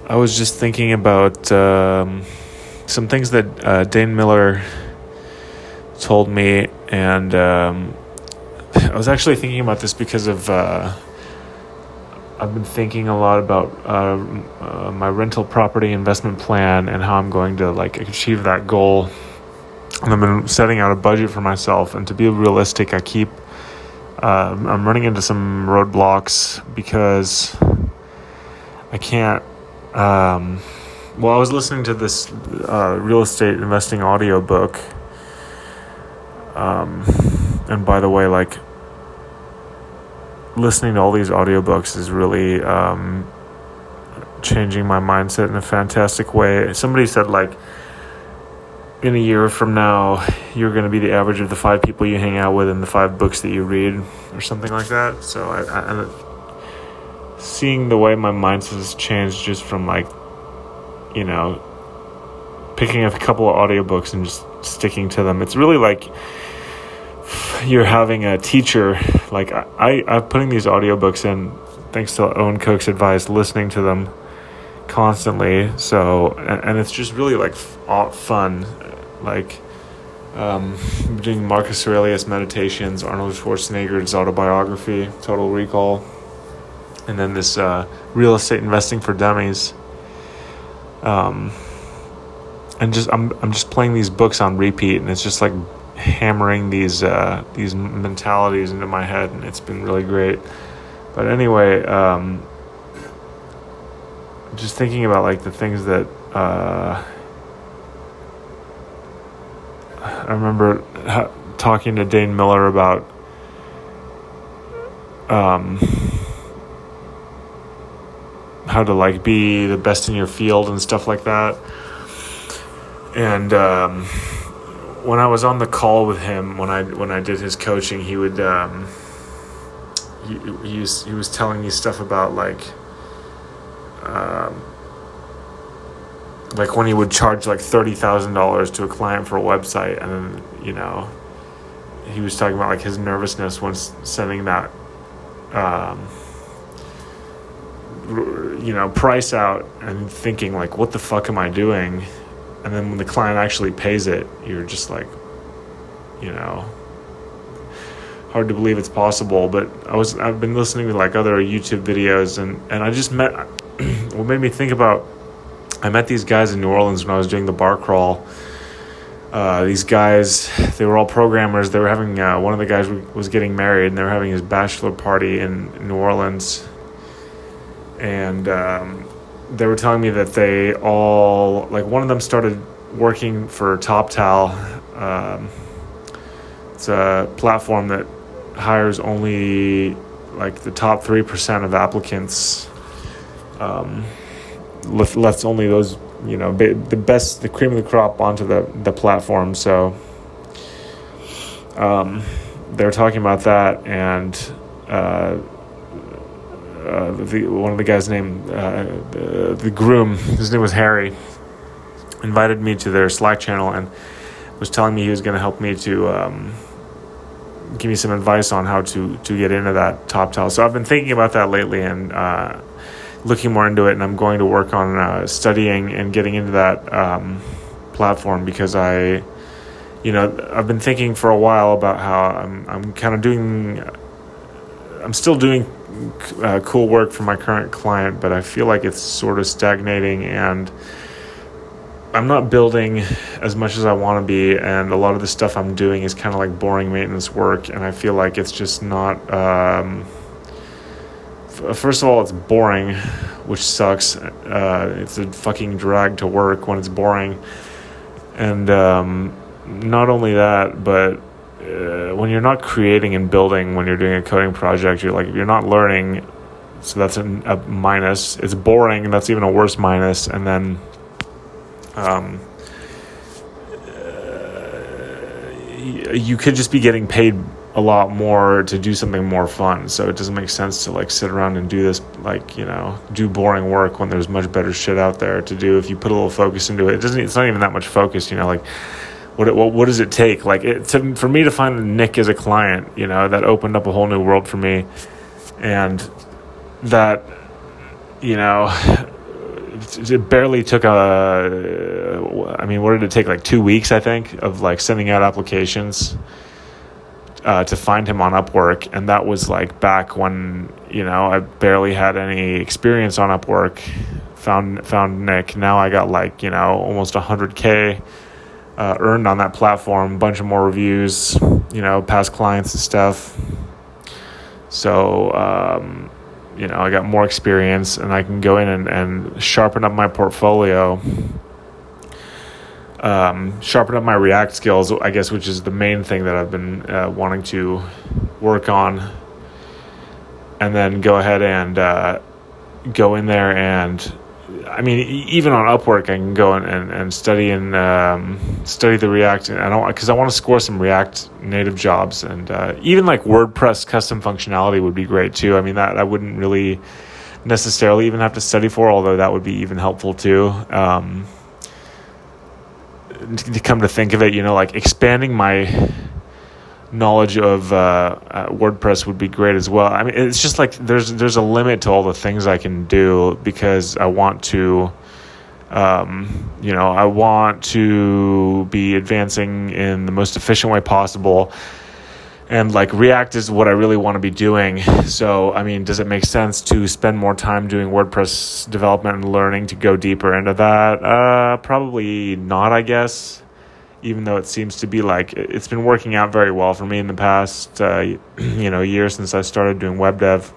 I was just thinking about some things that Dane Miller told me, and I was actually thinking about this because of I've been thinking a lot about my rental property investment plan and how I'm going to achieve that goal. And I've been setting out a budget for myself, and to be realistic, I'm running into some roadblocks because I can't. I was listening to this real estate investing audiobook. And by the way, listening to all these audiobooks is really changing my mindset in a fantastic way. Somebody said, in a year from now, you're going to be the average of the 5 people you hang out with and the 5 books that you read, or something like that. So I seeing the way my mindset has changed just from picking up a couple of audiobooks and just sticking to them. It's really like you're having a teacher. I'm putting these audiobooks in thanks to Owen Cook's advice, listening to them constantly. So, and it's just really fun. Doing Marcus Aurelius meditations, Arnold Schwarzenegger's autobiography, Total Recall, and then this real estate investing for dummies. And I'm just playing these books on repeat, and it's just hammering these mentalities into my head, and it's been really great. But anyway, just thinking about the things that I remember talking to Dane Miller about how to be the best in your field and stuff like that. And when I was on the call with him, when I did his coaching, he would he was telling me stuff about when he would charge $30,000 to a client for a website, and then he was talking about his nervousness when sending that price out, and thinking what the fuck am I doing? And then when the client actually pays it, you're just hard to believe it's possible. But I've been listening to other YouTube videos, and I just what made me think about, I met these guys in New Orleans when I was doing the bar crawl. These guys, they were all programmers. They were having one of the guys was getting married, and they were having his bachelor party in New Orleans. And they were telling me that they all, one of them started working for TopTal. It's a platform that hires only the top 3% of applicants. Left only those, the best, the cream of the crop onto the platform. So they were talking about that, and one of the guys named the groom, his name was Harry, invited me to their Slack channel and was telling me he was going to help me to give me some advice on how to get into that TopTal. So I've been thinking about that lately, and looking more into it, and I'm going to work on studying and getting into that platform, because I've been thinking for a while about how I'm still doing cool work for my current client, but I feel like it's sort of stagnating, and I'm not building as much as I want to be, and a lot of the stuff I'm doing is kind of boring maintenance work, and I feel like it's just not first of all, it's boring, which sucks. It's a fucking drag to work when it's boring. And not only that, but when you're not creating and building, when you're doing a coding project, you're not learning. So that's a minus. It's boring, and that's even a worse minus. And then you could just be getting paid a lot more to do something more fun. So it doesn't make sense to sit around and do this, do boring work when there's much better shit out there to do if you put a little focus into it. It's not even that much focus, what does it take? For me to find Nick as a client, that opened up a whole new world for me. And that, it barely took what did it take, like 2 weeks, I think, of like sending out applications to find him on Upwork. And that was like back when, I barely had any experience on Upwork. Found Nick. Now I got like, almost 100K earned on that platform, a bunch of more reviews, past clients and stuff. So, I got more experience, and I can go in and sharpen up my portfolio, sharpen up my React skills, I guess, which is the main thing that I've been wanting to work on, and then go ahead and go in there and, even on Upwork, I can go and study study the React. Because I want to score some React Native jobs, and even like WordPress custom functionality would be great too. That I wouldn't really necessarily even have to study for, although that would be even helpful too. To come to think of it, like expanding my knowledge of WordPress would be great as well. It's just like there's a limit to all the things I can do, because I want to I want to be advancing in the most efficient way possible, and like React is what I really want to be doing. So does it make sense to spend more time doing WordPress development and learning to go deeper into that? Probably not, I guess. Even though it seems to be like it's been working out very well for me in the past, year since I started doing web dev.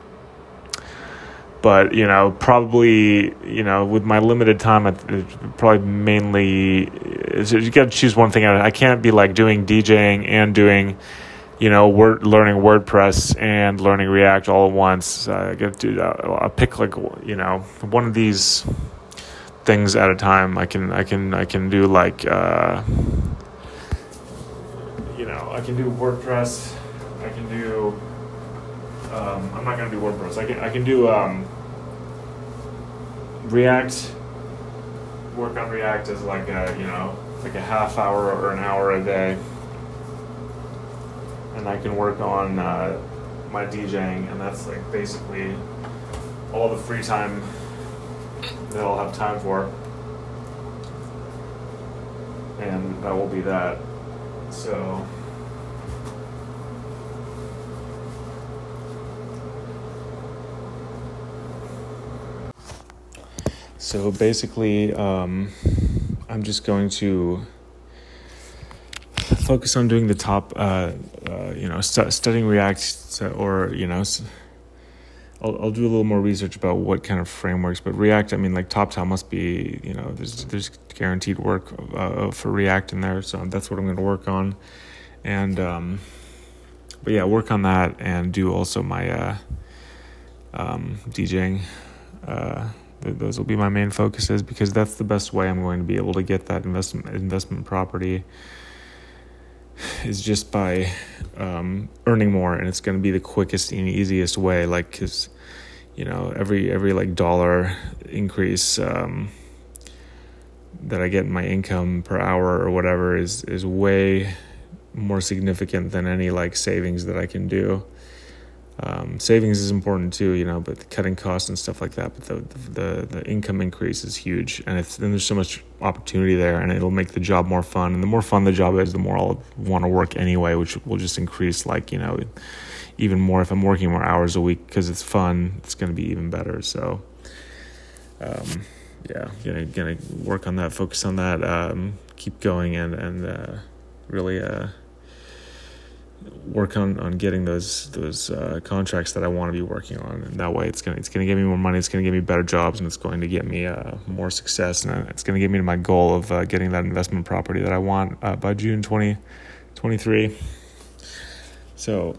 But, probably, with my limited time, probably mainly, you got to choose one thing. I can't be like doing DJing and doing, learning WordPress and learning React all at once. I got to do that. I'll pick like, one of these things at a time. I can do like I can do WordPress. I can do I'm not gonna do WordPress. I can do React. Work on React as like a like a half hour or an hour a day, and I can work on my DJing, and that's like basically all the free time that I'll have time for, and that will be that. So basically, I'm just going to focus on doing the top, studying React, or I'll do a little more research about what kind of frameworks. But React, TopTal must be, there's guaranteed work for React in there, so that's what I'm going to work on. And but yeah, work on that and do also my DJing. Those will be my main focuses, because that's the best way I'm going to be able to get that investment property, is just by earning more, and it's going to be the quickest and easiest way. Like, because every like dollar increase that I get in my income per hour or whatever is way more significant than any like savings that I can do. Savings is important too, but cutting costs and stuff like that. But the income increase is huge, and then there's so much opportunity there, and it'll make the job more fun. And the more fun the job is, the more I'll want to work anyway, which will just increase even more. If I'm working more hours a week because it's fun, it's going to be even better. So, gonna work on that, focus on that, keep going, and really work on getting those contracts that I want to be working on, and that way it's gonna give me more money, it's gonna give me better jobs, and it's going to get me more success, and it's gonna get me to my goal of getting that investment property that I want by June 2023. So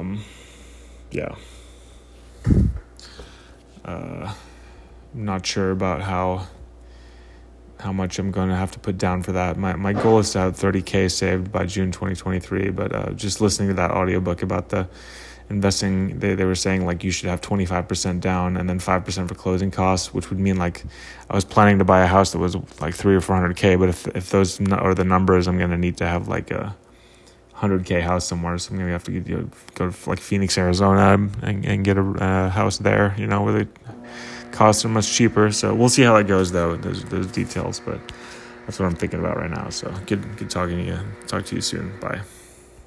I'm not sure about how much I'm going to have to put down for that. My goal is to have $30K saved by June 2023, but just listening to that audiobook about the investing, they were saying like you should have 25% down and then 5% for closing costs, which would mean like I was planning to buy a house that was like $300,000 or $400K, but if those are the numbers, I'm going to need to have like a $100K house somewhere. So I'm going to have to go to like Phoenix, Arizona, and get a house there, with costs are much cheaper. So we'll see how that goes, though, those details. But that's what I'm thinking about right now. So good talking to you. Talk to you soon. Bye.